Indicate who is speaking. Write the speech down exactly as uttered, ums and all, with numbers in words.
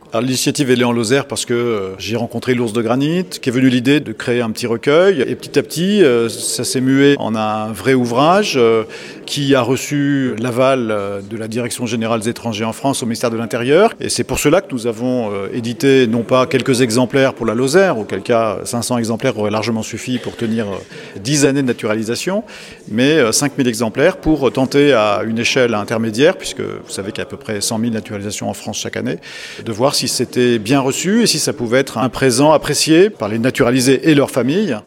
Speaker 1: Alors, l'initiative elle est en Lozère parce que euh, j'ai rencontré l'ours de granit, qui est venue l'idée de créer un petit recueil. Et petit à petit, euh, ça s'est mué en un vrai ouvrage euh, qui a reçu l'aval euh, de la Direction générale des étrangers en France au ministère de l'Intérieur. Et c'est pour cela que nous avons euh, édité non pas quelques exemplaires pour la Lozère, auquel cas cinq cents exemplaires auraient largement suffi pour tenir euh, dix années de naturalisation, mais euh, cinq mille exemplaires pour tenter à une échelle intermédiaire, puisque vous savez qu'il y a à peu près cent mille naturalisations en France chaque année, de voir si c'était bien reçu et si ça pouvait être un présent apprécié par les naturalisés et leurs familles.